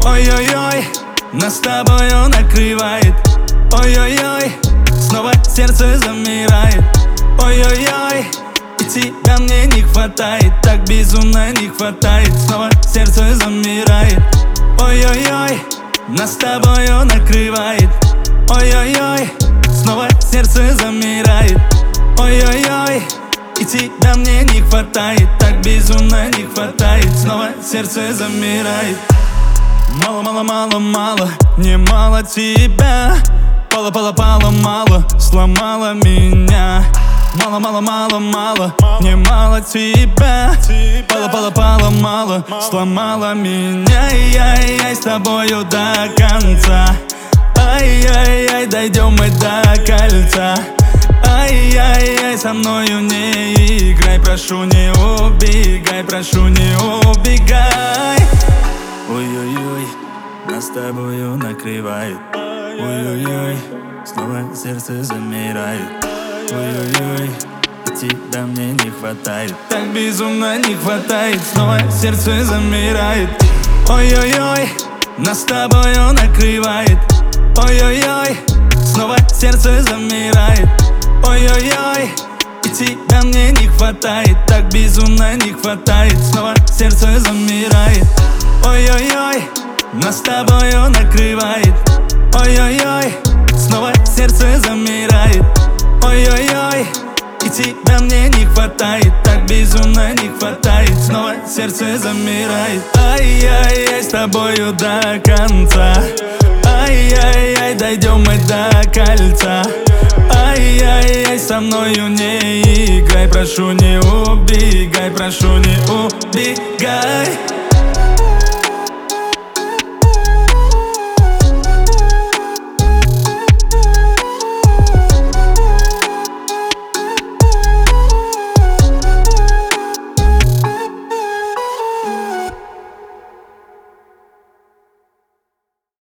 Ой-ой-ой, нас с тобою накрывает. Ой-ой-ой, снова сердце замирает. Ой-ой-ой, и тебя мне не хватает, так безумно не хватает. Снова сердце замирает. Ой-ой-ой, нас с тобою накрывает. Ой-ой-ой, снова сердце замирает. Ой-ой-ой, и тебя мне не хватает, так безумно не хватает. Снова сердце замирает. Мало-мало-мало-мало, не мало тебя. Пало-пало-пало-мало, сломала меня. Мало-мало-мало-мало, не мало тебя. Пало-пало-пало-мало, сломала меня. Ай-яй-яй, с тобою до конца. Ай-яй-яй, дойдем мы до кольца. Ай-яй-яй, со мною не играй, прошу не убегай, прошу не убегай. Ой-ой-ой, нас с тобою накрывает. Ой-ой-ой, снова сердце замирает. Ой-ой-ой, тебя мне не хватает, так безумно не хватает. Снова сердце замирает. Ой-ой-ой, нас с тобою накрывает. Ой-ой-ой, снова сердце замирает. Ой-ой-ой, и тебя мне не хватает, так безумно не хватает. Снова сердце замирает. Ой-ой-ой, нас с тобою накрывает. Ой-ой-ой, снова сердце замирает. Ой-ой-ой, и тебя мне не хватает, так безумно не хватает. Снова сердце замирает. Ай-яй-яй, с тобою до конца. Ай-яй-яй, дойдем мы до кольца. Ай-яй-яй, со мною не играй, прошу не убегай, прошу не убегай.